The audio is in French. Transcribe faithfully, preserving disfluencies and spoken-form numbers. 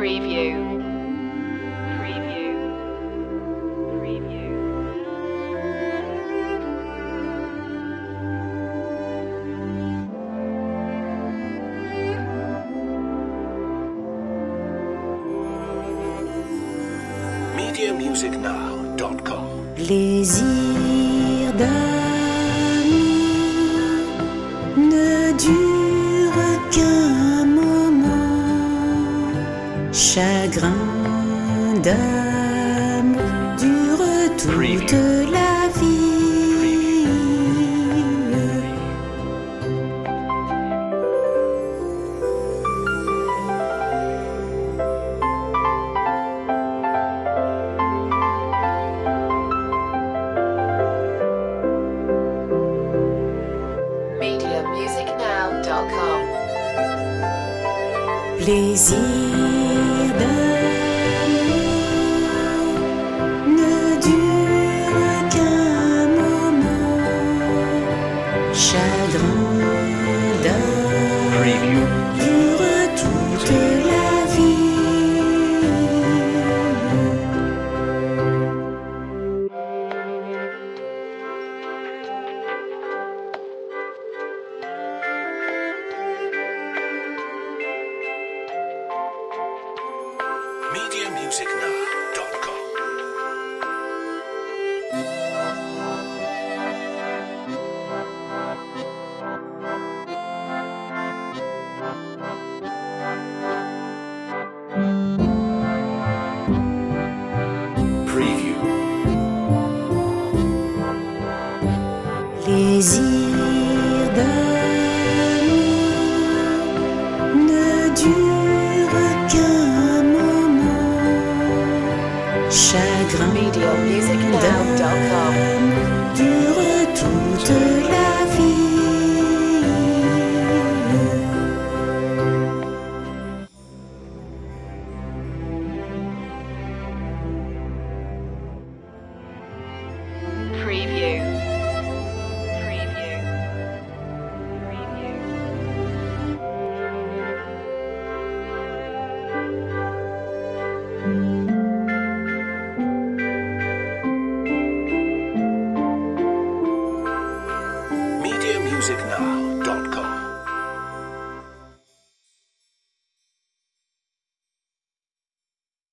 Preview. Preview. Preview. media music now dot com. Plaisir d'amour ne dure qu'un moment, chagrin d'amour dure toute la vie. media music now dot com. Plaisir d'amour ne dure qu'un moment, chagrin d'amour dure toute la vie. media music now dot com. Preview. Plaisir